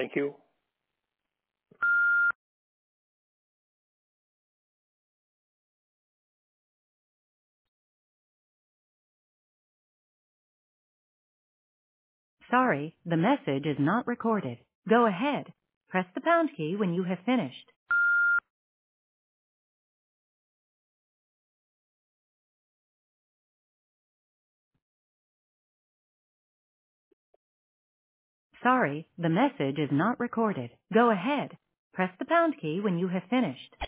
Thank you. Sorry, the message is not recorded. Go ahead. Press the pound key when you have finished. Sorry, the message is not recorded. Go ahead. Press the pound key when you have finished.